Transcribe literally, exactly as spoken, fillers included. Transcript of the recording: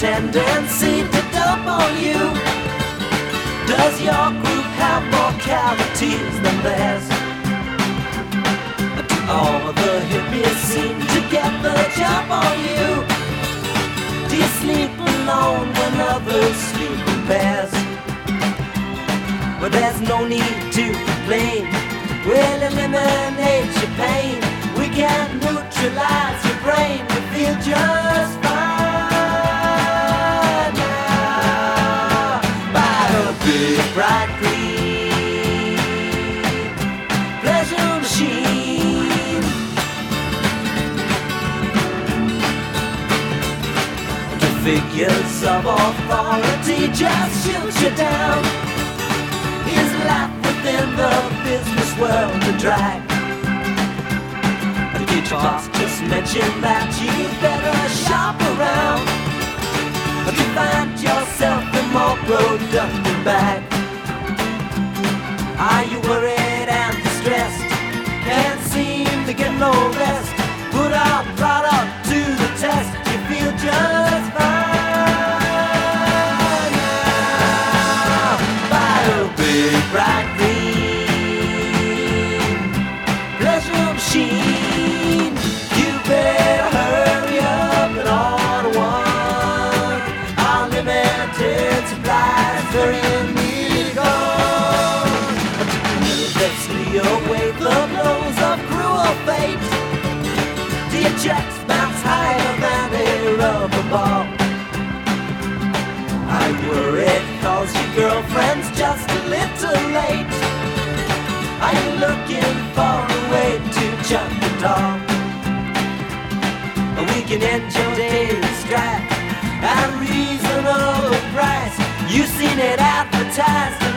tendency to dump on you? Does your group have more cavities than theirs? Do all the hippies seem to get the jump on you? Do you sleep alone when others sleep in pairs? Well, there's no need to complain. We'll eliminate your pain. We can neutralize your brain. You feel just fine now. By a big bright green pleasure machine. The figures of authority just shoot you down. Is life within the business world a drag? Did your boss just mention that you better shop around? Or you find yourself a more productive bag? Are you worried and distressed? Can't seem to get no rest. Put our product to the test. You feel just fine now. By a big bright green pleasure machine. You better hurry up and order one. Unlimited supplies, very nearly gone. Nervously await the blows of cruel fate. Do your checks bounce higher than a rubber ball? Are you worried cause your girlfriend's just a little late? Are you looking for a way to chuck the dog? We can end your daily strife at a reasonable price. You've seen it advertised